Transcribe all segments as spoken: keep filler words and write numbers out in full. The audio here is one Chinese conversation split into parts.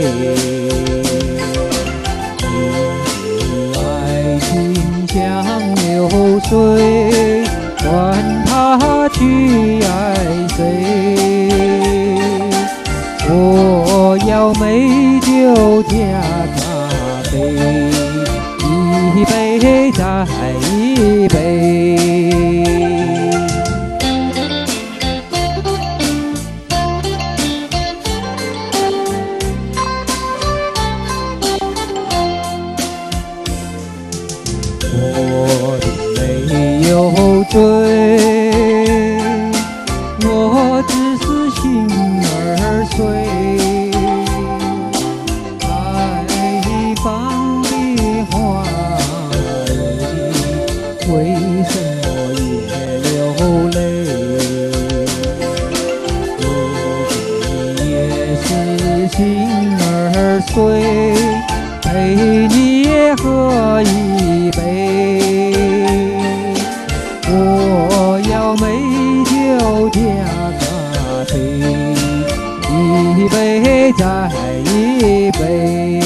爱情像流水，管它去爱谁。我要美酒加咖啡，一杯再一杯。我并没有醉，我只是心儿碎。爱放的花儿，为什么也流泪？我也是心儿碎，陪你也喝一杯。我要美酒加咖啡，一杯再一杯。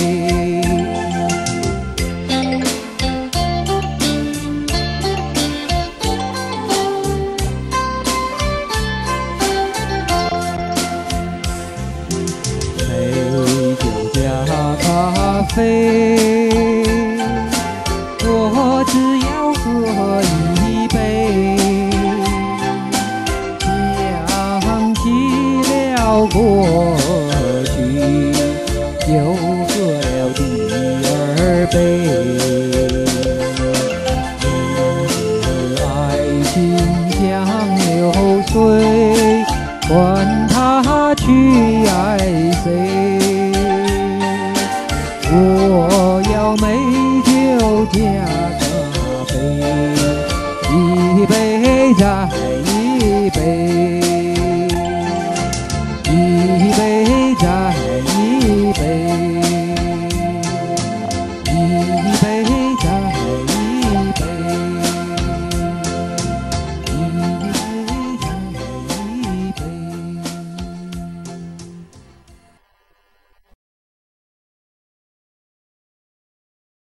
美酒加咖啡，我只要喝一杯，想起了过去，又喝了第二杯。爱情像流水，管它去爱谁。我要美酒加咖啡，一杯再